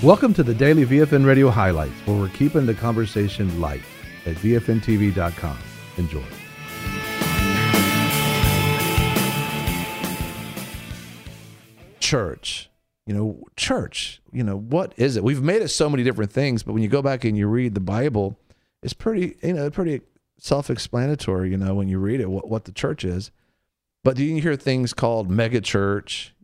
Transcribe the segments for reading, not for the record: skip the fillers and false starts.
Welcome to the Daily VFN Radio Highlights, where we're keeping the conversation light at VFNTV.com. Enjoy. Church. What is it? We've made it so many different things, but when you go back and you read the Bible, it's pretty self-explanatory, when you read it, what the church is. But do you hear things called mega church?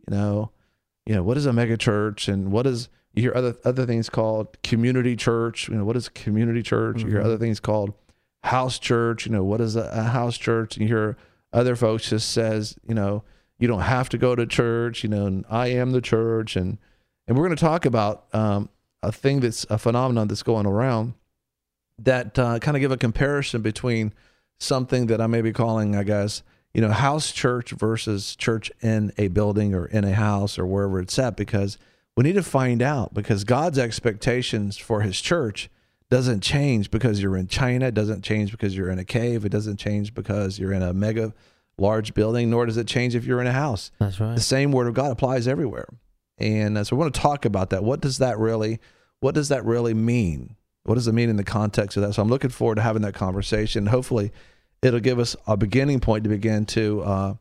What is a mega church? And you hear other things called community church? What is community church? Mm-hmm. You hear other things called house church. What is a house church? And you hear other folks just says, you don't have to go to church, and I am the church. And we're going to talk about a phenomenon that's going around that kind of give a comparison between something that I may be calling, I guess, house church versus church in a building or in a house or wherever it's at, because we need to find out, because God's expectations for his church doesn't change because you're in China. It doesn't change because you're in a cave. It doesn't change because you're in a mega large building, nor does it change if you're in a house. That's right. The same word of God applies everywhere. And so we want to talk about that. What does that really mean? What does it mean in the context of that? So I'm looking forward to having that conversation. Hopefully it'll give us a beginning point to begin to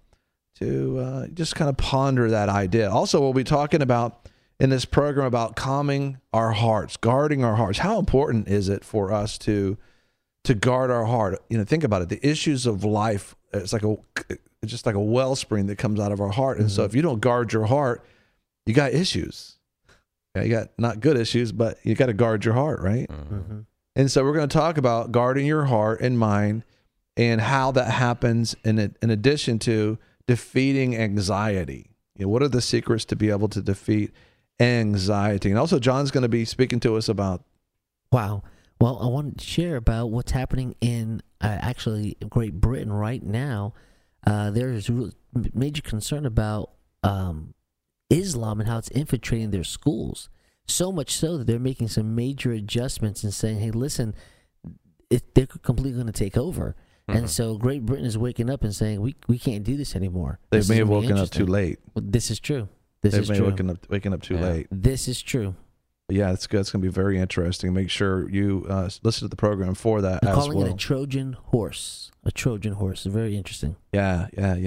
just kind of ponder that idea. Also, we'll be talking about in this program about calming our hearts, guarding our hearts. How important is it for us to guard our heart? Think about it. The issues of life, it's just like a wellspring that comes out of our heart. And so if you don't guard your heart, you got issues. You got not good issues, but you got to guard your heart, right? Mm-hmm. And so we're going to talk about guarding your heart and mind and how that happens in addition to defeating anxiety. What are the secrets to be able to defeat anxiety? And also John's going to be speaking to us about... Wow. Well, I wanted to share about what's happening in actually Great Britain right now. There is major concern about Islam and how it's infiltrating their schools. So much so that they're making some major adjustments and saying, hey, listen, they're completely going to take over. Mm-hmm. And so Great Britain is waking up and saying, we can't do this anymore. They may have woken up too late. Well, this is true. They may have waken up too late. This is true. Yeah, it's good. It's going to be very interesting. Make sure you listen to the program for that They're as well. Calling it a Trojan horse. A Trojan horse. Very interesting. Yeah.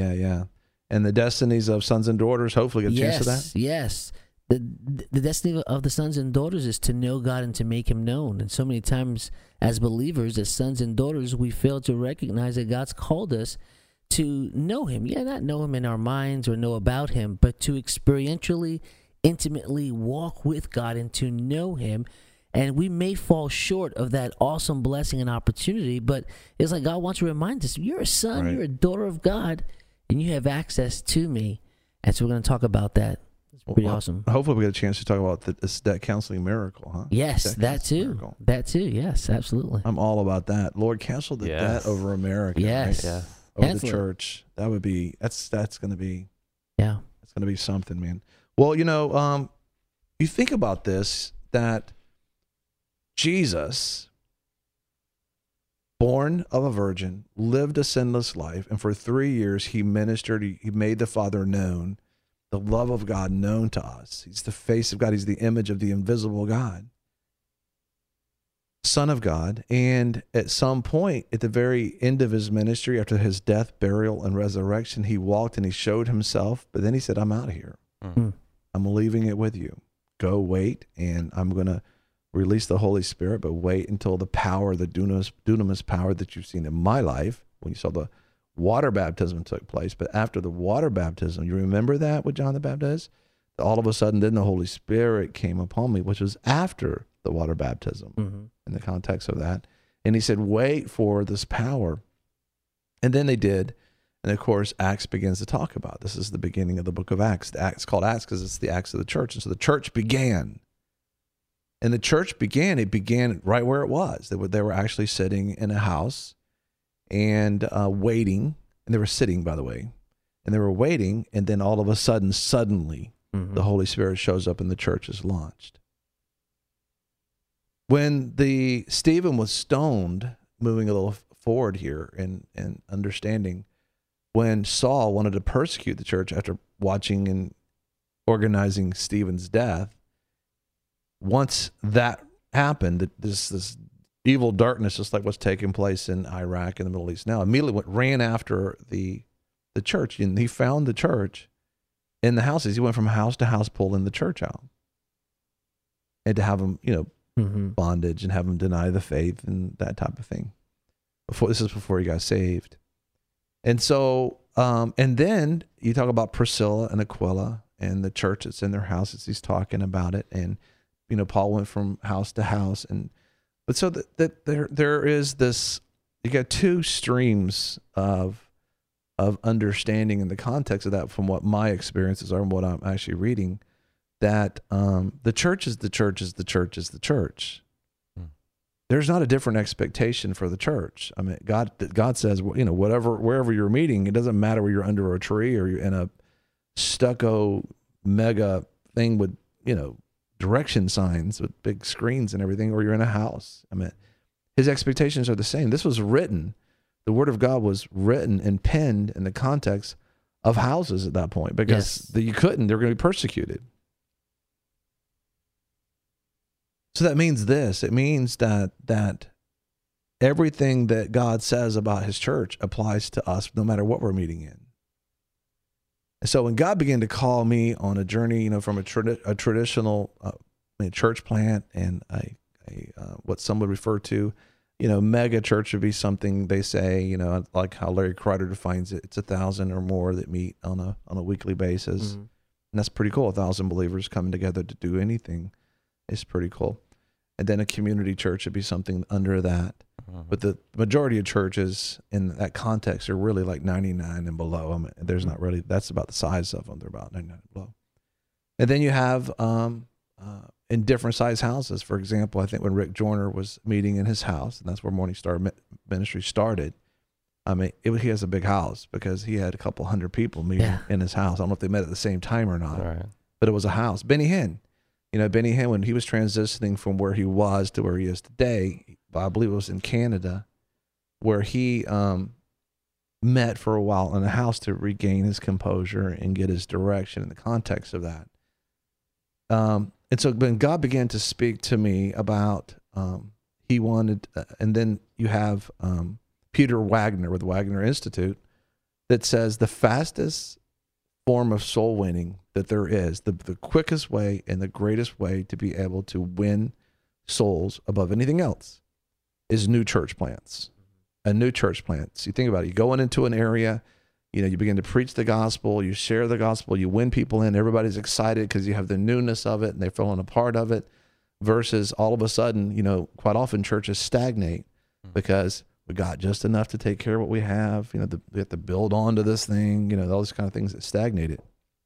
And the destinies of sons and daughters, hopefully get a chance to that. Yes. The destiny of the sons and daughters is to know God and to make him known. And so many times as believers, as sons and daughters, we fail to recognize that God's called us to know him. Yeah, not know him in our minds or know about him, but to experientially, intimately walk with God and to know him. And we may fall short of that awesome blessing and opportunity, but it's like God wants to remind us, you're a son, right. You're a daughter of God, and you have access to me. And so we're going to talk about that. It's pretty awesome. Hopefully we get a chance to talk about that counseling miracle, huh? Yes, that too. Miracle. That too, yes, absolutely. I'm all about that. Lord, cancel the debt over America. Yes. Right? Yeah. Over the church. That would be, that's going to be, it's going to be something, man. Well, you think about this, that Jesus, born of a virgin, lived a sinless life, and for 3 years he ministered, he made the Father known, the love of God known to us. He's the face of God. He's the image of the invisible God, Son of God. And at some point, at the very end of his ministry, after his death, burial, and resurrection, he walked and he showed himself, but then he said, I'm out of here. Mm-hmm. I'm leaving it with you. Go wait, and I'm going to release the Holy Spirit, but wait until the power, the dunamis power that you've seen in my life, when you saw the water baptism took place. But after the water baptism, you remember that with John the Baptist? All of a sudden, then the Holy Spirit came upon me, which was after the water baptism, in the context of that. And he said, wait for this power. And then they did. And of course, Acts begins to talk about this. Is the beginning of the book of Acts. The Acts called Acts because it's the Acts of the church. And so the church began. And the church began, it began right where it was. They were actually sitting in a house and waiting. And they were sitting, by the way. And they were waiting. And then all of a sudden, suddenly, the Holy Spirit shows up and the church is launched. When Stephen was stoned, moving a little forward here and understanding, when Saul wanted to persecute the church after watching and organizing Stephen's death, once that happened, this evil darkness, just like what's taking place in Iraq and the Middle East now, immediately ran after the church, and he found the church in the houses. He went from house to house pulling the church out, and to have them, bondage, and have them deny the faith and that type of thing. This is before he got saved. And so, and then you talk about Priscilla and Aquila and the church that's in their houses. He's talking about it, and Paul went from house to house, but so that there is this. You got two streams of understanding in the context of that, from what my experiences are and what I'm actually reading, that the church is the church is the church is the church. There's not a different expectation for the church. I mean, God says, wherever you're meeting, it doesn't matter whether you're under a tree or you're in a stucco mega thing with, direction signs with big screens and everything, or you're in a house. I mean, his expectations are the same. This was written. The word of God was written and penned in the context of houses at that point, because they're going to be persecuted. So that means this. It means that everything that God says about his church applies to us no matter what we're meeting in. And so when God began to call me on a journey, from a traditional church plant and a what some would refer to, mega church would be something they say, like how Larry Kreider defines it. It's 1,000 or more that meet on a weekly basis. And that's pretty cool. 1,000 believers coming together to do anything is pretty cool. And then a community church would be something under that. But the majority of churches in that context are really like 99 and below. I mean, there's not really, that's about the size of them. They're about 99 and below. And then you have in different size houses. For example, I think when Rick Joyner was meeting in his house, and that's where Morning Star Ministry started, I mean, he has a big house because he had a couple hundred people meeting in his house. I don't know if they met at the same time or not, but it was a house. Benny Hinn, Benny Hinn, when he was transitioning from where he was to where he is today, I believe it was in Canada, where he met for a while in a house to regain his composure and get his direction in the context of that. And so when God began to speak to me about, he wanted, and then you have Peter Wagner with the Wagner Institute that says the fastest form of soul winning that there is, the quickest way and the greatest way to be able to win souls above anything else, is new church plants. A new church plant. So you think about it, you go into an area, you begin to preach the gospel, you share the gospel, you win people in, everybody's excited because you have the newness of it and they're feeling a part of it, versus all of a sudden, quite often churches stagnate because we got just enough to take care of what we have. We have to build onto this thing, those kind of things that stagnated.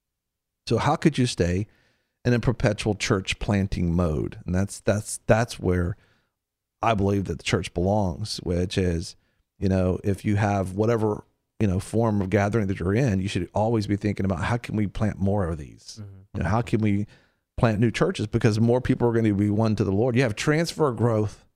So how could you stay in a perpetual church planting mode? And that's where I believe that the church belongs, which is, if you have whatever, form of gathering that you're in, you should always be thinking about how can we plant more of these? How can we plant new churches? Because more people are going to be won to the Lord. You have transfer growth,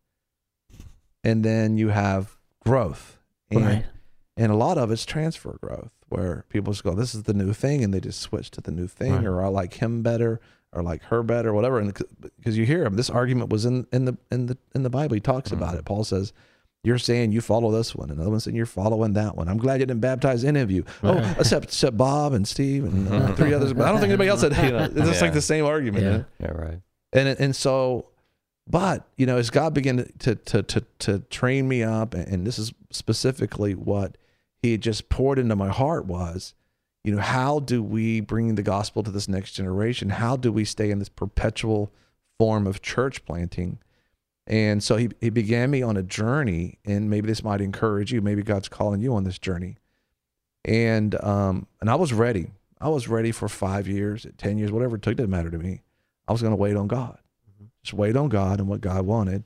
and then you have growth. And a lot of it's transfer growth, where people just go, this is the new thing, and they just switch to the new thing, or I like him better, or like her better, whatever. And because you hear him, this argument was in the Bible. He talks about it. Paul says, you're saying you follow this one, another one saying you're following that one. I'm glad you didn't baptize any of you. Except Bob and Steve and 3 others. But I don't think anybody else said. It's just like the same argument. Yeah, right. And so, but as God began to train me up, and this is specifically what He had just poured into my heart was, how do we bring the gospel to this next generation? How do we stay in this perpetual form of church planting? And so he began me on a journey, and maybe this might encourage you. Maybe God's calling you on this journey. And I was ready. I was ready for 5 years, 10 years, whatever it took. It didn't matter to me. I was going to wait on God. Just wait on God and what God wanted.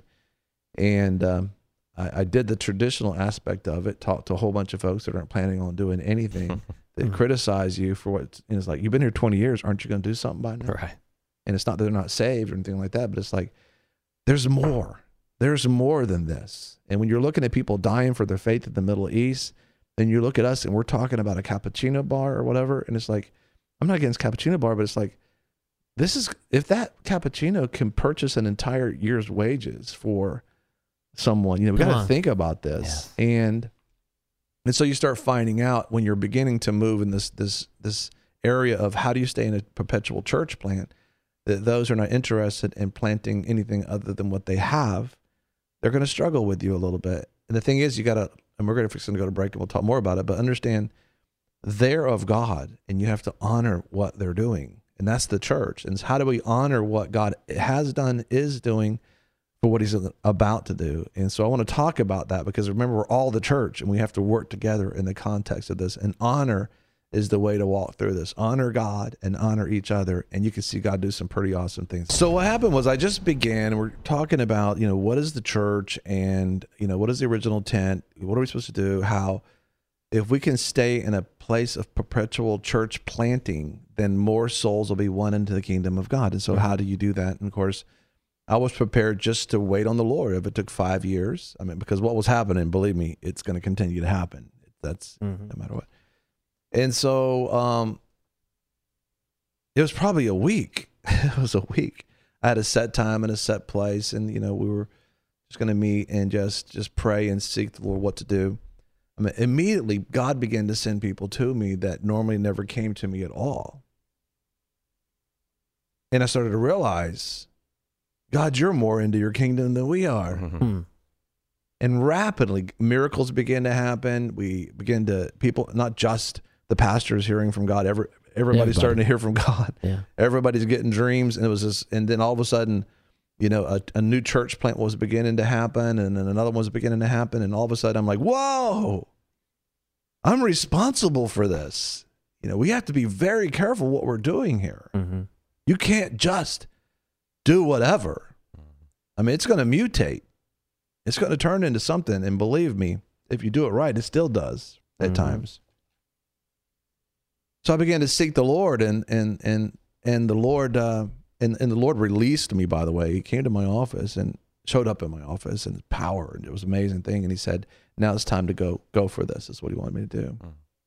And I did the traditional aspect of it, talked to a whole bunch of folks that aren't planning on doing anything, that criticize you for what, it's like, you've been here 20 years. Aren't you going to do something by now? Right. And it's not that they're not saved or anything like that, but it's like, there's more. There's more than this. And when you're looking at people dying for their faith in the Middle East, then you look at us and we're talking about a cappuccino bar or whatever. And it's like, I'm not against cappuccino bar, but it's like, if that cappuccino can purchase an entire year's wages for someone, we got to think about this. Yeah. And so you start finding out when you're beginning to move in this area of how do you stay in a perpetual church plant, that those who are not interested in planting anything other than what they have, they're going to struggle with you a little bit. And the thing is, you got to, and we're going to go to break and we'll talk more about it, but understand they're of God and you have to honor what they're doing. And that's the church. And how do we honor what God has done, is doing, for what he's about to do? And so I want to talk about that, because remember, we're all the church and we have to work together in the context of this. And honor is the way to walk through this. Honor God and honor each other. And you can see God do some pretty awesome things. So what happened was I just began, we're talking about, what is the church, and, what is the original intent? What are we supposed to do? How, if we can stay in a place of perpetual church planting, then more souls will be won into the kingdom of God. And so how do you do that? And of course, I was prepared just to wait on the Lord. If it took 5 years, because what was happening, believe me, it's going to continue to happen. That's no matter what. And so it was probably a week. It was a week. I had a set time and a set place, and we were just going to meet and just pray and seek the Lord what to do. Immediately God began to send people to me that normally never came to me at all. And I started to realize, God, you're more into your kingdom than we are. Mm-hmm. And rapidly miracles began to happen. People, not just the pastors hearing from God, everybody's starting to hear from God. Yeah. Everybody's getting dreams. And it was this, and then all of a sudden, a new church plant was beginning to happen, and then another one was beginning to happen. And all of a sudden I'm like, whoa, I'm responsible for this. We have to be very careful what we're doing here. Mm-hmm. You can't just do whatever. It's going to mutate. It's going to turn into something. And believe me, if you do it right, it still does at times. So I began to seek the Lord, and the Lord, and the Lord released me, by the way. He came to my office and showed up in my office, and power, and it was an amazing thing. And he said, now it's time to go for this. Is what he wanted me to do.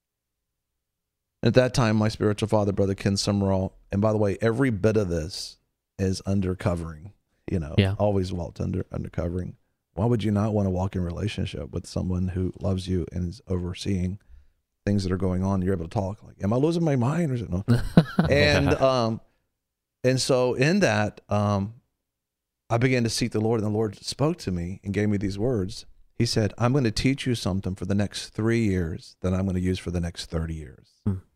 At that time, my spiritual father, Brother Ken Summerall, and by the way, every bit of this is under covering, always walked under covering. Why would you not want to walk in relationship with someone who loves you and is overseeing things that are going on? You're able to talk like, am I losing my mind or something? And so in that, I began to seek the Lord, and the Lord spoke to me and gave me these words. He said, I'm going to teach you something for the next 3 years that I'm going to use for the next 30 years.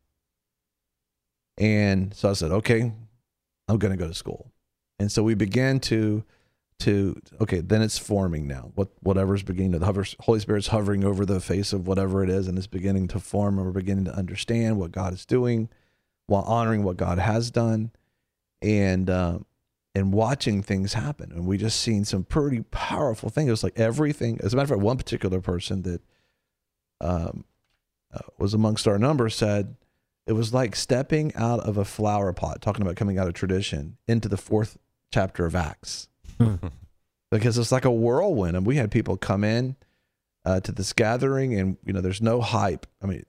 And so I said, okay, I'm going to go to school. And so we began to okay, then it's forming now. Whatever's beginning to hover, Holy Spirit's hovering over the face of whatever it is, and it's beginning to form, and we're beginning to understand what God is doing while honoring what God has done, and watching things happen. And we just seen some pretty powerful things. It was like everything. As a matter of fact, one particular person that was amongst our number said, it was like stepping out of a flower pot, talking about coming out of tradition, into the 4th chapter of Acts. Because it's like a whirlwind. And we had people come in to this gathering, and, there's no hype.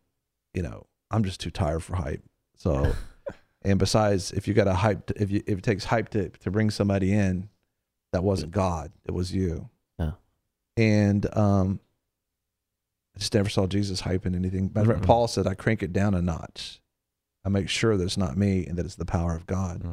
I'm just too tired for hype. So, and besides, if you got a hype, if it takes hype to bring somebody in, that wasn't God. It was you. Yeah. And I just never saw Jesus hyping anything. Matter of fact, Paul said, I crank it down a notch. I make sure that it's not me and that it's the power of God.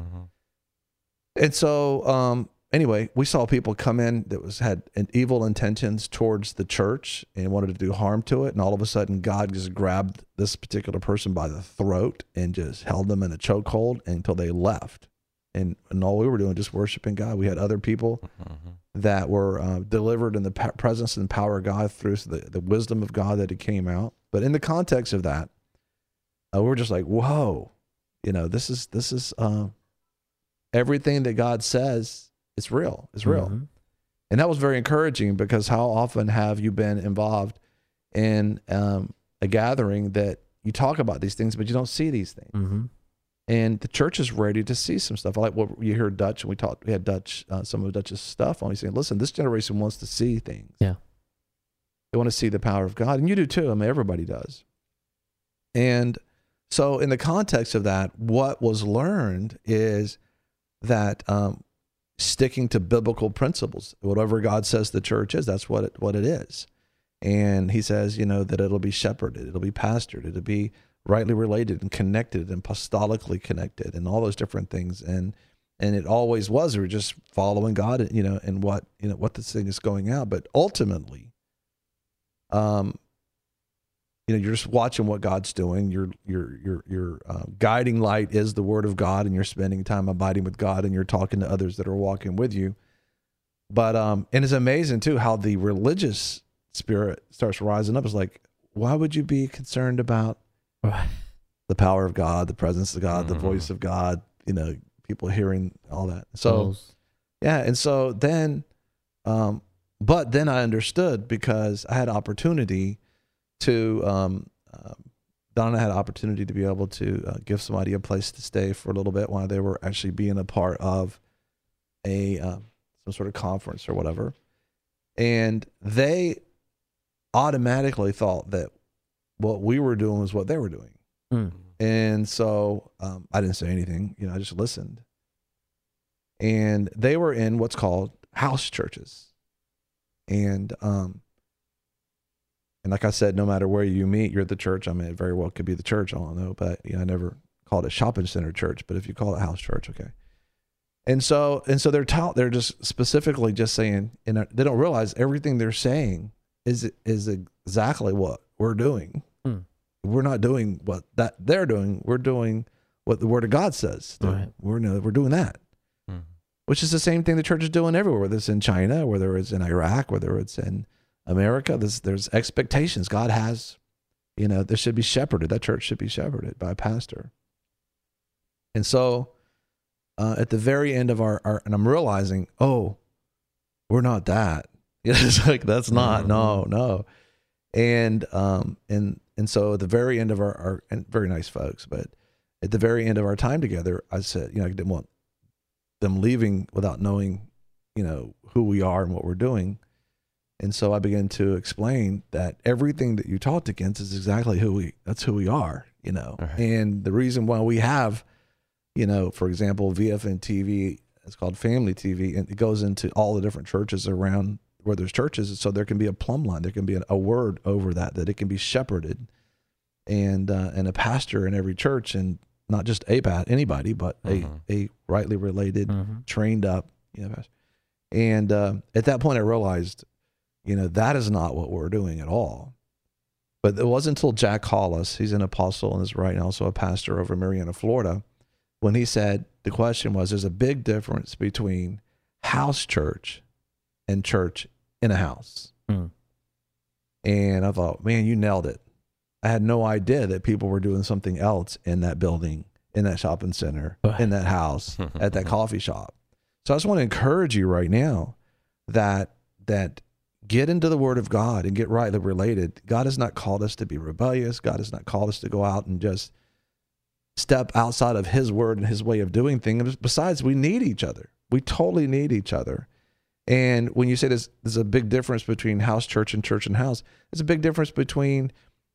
And so, anyway, we saw people come in that had evil intentions towards the church and wanted to do harm to it. And all of a sudden, God just grabbed this particular person by the throat and just held them in a chokehold until they left. And all we were doing, just worshiping God. We had other people that were delivered in the presence and power of God through the wisdom of God that it came out. But in the context of that, we're just like, whoa, this is everything that God says. It's real. It's real. And that was very encouraging, because how often have you been involved in a gathering that you talk about these things, but you don't see these things? And the church is ready to see some stuff. I like what you hear Dutch, and we had Dutch, some of Dutch's stuff on. He's saying, listen, this generation wants to see things. Yeah. They want to see the power of God. And you do too. Everybody does. And so in the context of that, what was learned is that sticking to biblical principles, whatever God says the church is, that's what it is. And he says, that it'll be shepherded, it'll be pastored, it'll be rightly related and connected and apostolically connected and all those different things. And it always was, we're just following God, and what this thing is going out. But ultimately, you're just watching what God's doing. Your guiding light is the Word of God, and you're spending time abiding with God, and you're talking to others that are walking with you. But and it's amazing too how the religious spirit starts rising up. It's like, why would you be concerned about the power of God, the presence of God, the voice of God? People hearing all that. So yeah, and so then, but then I understood, because I had opportunity to Donna had opportunity to be able to give somebody a place to stay for a little bit while they were actually being a part of a some sort of conference or whatever, and they automatically thought that what we were doing was what they were doing. And so I didn't say anything, I just listened. And they were in what's called house churches, and like I said, no matter where you meet, you're the church. I mean, it very well could be the church. I don't know, but I never called it shopping center church. But if you call it house church, okay. And so they're just specifically just saying, and they don't realize everything they're saying is exactly what we're doing. We're not doing what that they're doing. We're doing what the Word of God says. Right. We're doing that, which is the same thing the church is doing everywhere. Whether it's in China, whether it's in Iraq, whether it's in America, there's expectations. God has, this should be shepherded. That church should be shepherded by a pastor. And so at the very end of our and I'm realizing, we're not that. It's like, that's not, no. And so at the very end of our and very nice folks, but at the very end of our time together, I said, I didn't want them leaving without knowing, who we are and what we're doing. And so I began to explain that everything that you taught against is exactly that's who we are, Right. And the reason why we have, for example, VFN TV, it's called Family TV, and it goes into all the different churches around where there's churches. So there can be a plumb line. There can be a word over that it can be shepherded, and a pastor in every church, and not just anybody, but a rightly related, trained up, pastor. And at that point I realized, that is not what we're doing at all. But it wasn't until Jack Hollis, he's an apostle and is right now also a pastor over in Marianna, Florida, when he said, the question was, there's a big difference between house church and church in a house. And I thought, man, you nailed it. I had no idea that people were doing something else in that building, in that shopping center, in that house, at that coffee shop. So I just want to encourage you right now that get into the Word of God and get rightly related. God has not called us to be rebellious. God has not called us to go out and just step outside of His Word and His way of doing things. Besides, we need each other. We totally need each other. And when you say there's a big difference between house church and house, there's a big difference between,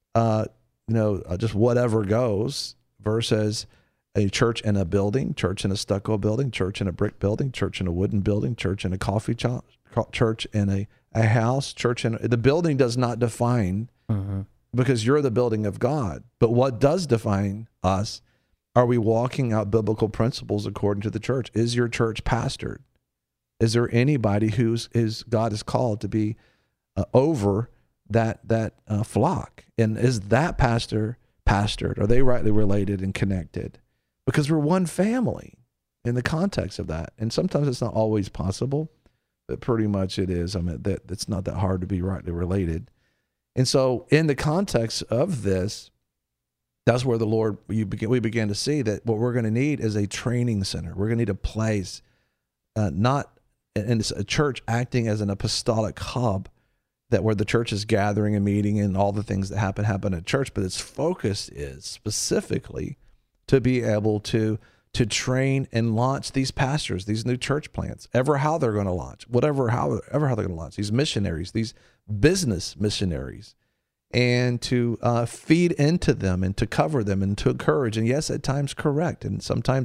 just whatever goes versus a church in a building, church in a stucco building, church in a brick building, church in a wooden building, church in a coffee shop, church in a house, church in the building does not define, because you're the building of God. But what does define us? Are we walking out biblical principles according to the church? Is your church pastored? Is there anybody God is called to be over that flock? And is that pastor pastored? Are they rightly related and connected? Because we're one family in the context of that. And sometimes it's not always possible, but pretty much it is. I mean, it's not that hard to be rightly related. And so in the context of this, that's where we began to see that what we're going to need is a training center. We're going to need a place, and it's a church acting as an apostolic hub, that where the church is gathering and meeting and all the things that happen at church, but its focus is specifically to be able to train and launch these pastors, these new church plants, how they're going to launch, how they're going to launch these missionaries, these business missionaries, and to feed into them and to cover them and to encourage, and yes, at times correct, and sometimes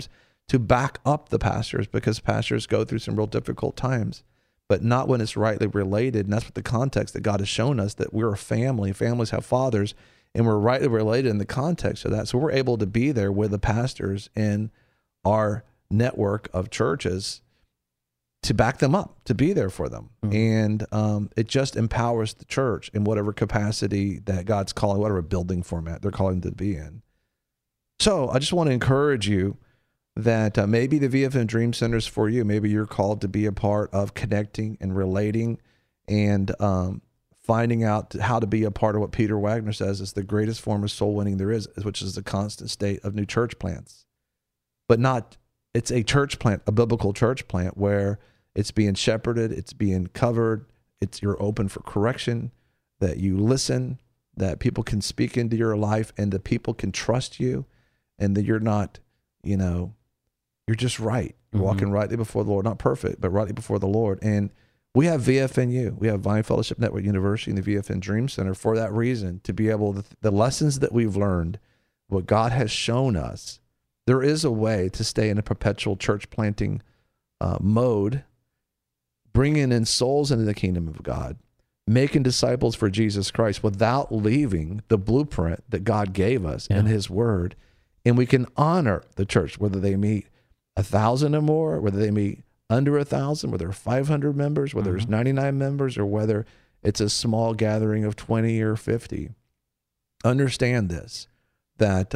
to back up the pastors, because pastors go through some real difficult times, but not when it's rightly related. And that's what the context that God has shown us, that we're a family. Families have fathers, and we're rightly related in the context of that. So we're able to be there with the pastors in our network of churches to back them up, to be there for them. And it just empowers the church in whatever capacity that God's calling, whatever building format they're calling to be in. So I just want to encourage you that maybe the VFN Dream Center is for you. Maybe you're called to be a part of connecting and relating and finding out how to be a part of what Peter Wagner says is the greatest form of soul winning there is, which is the constant state of new church plants. But not, it's a church plant, a biblical church plant where it's being shepherded, it's being covered, you're open for correction, that you listen, that people can speak into your life, and that people can trust you, and that you're not, you're just right. You're walking rightly before the Lord, not perfect, but rightly before the Lord. And we have VFNU, we have Vine Fellowship Network University and the VFN Dream Center for that reason, to be able to, the lessons that we've learned, what God has shown us, there is a way to stay in a perpetual church planting mode, bringing in souls into the kingdom of God, making disciples for Jesus Christ without leaving the blueprint that God gave us in his word. And we can honor the church, whether they meet 1,000 or more, whether they meet under 1,000, whether 500 members, whether there's 99 members, or whether it's a small gathering of 20 or 50. Understand this, that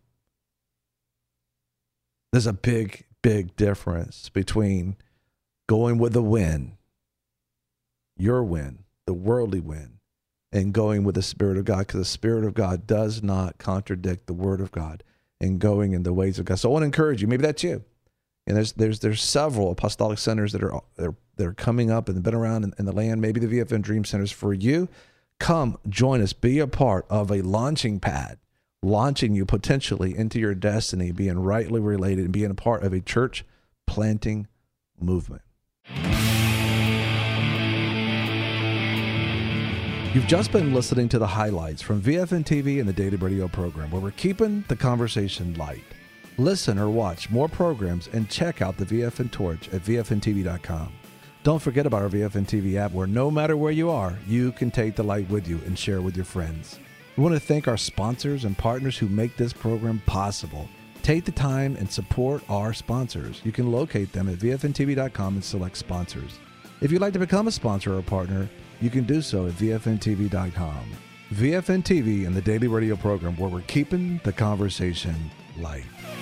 there's a big, big difference between going with the wind, your wind, the worldly wind, and going with the Spirit of God, because the Spirit of God does not contradict the Word of God, and going in the ways of God. So I want to encourage you. Maybe that's you. And there's several apostolic centers that are coming up and been around in the land. Maybe the VFN Dream Center is for you. Come join us. Be a part of a launching pad, launching you potentially into your destiny, being rightly related and being a part of a church planting movement. You've just been listening to the highlights from VFN TV and the Daily Radio program, where we're keeping the conversation light. Listen or watch more programs and check out the VFN Torch at VFNTV.com. Don't forget about our VFN TV app, where no matter where you are, you can take the light with you and share with your friends. We want to thank our sponsors and partners who make this program possible. Take the time and support our sponsors. You can locate them at VFNTV.com and select sponsors. If you'd like to become a sponsor or a partner, you can do so at VFNTV.com. VFN TV and the Daily Radio program, where we're keeping the conversation light.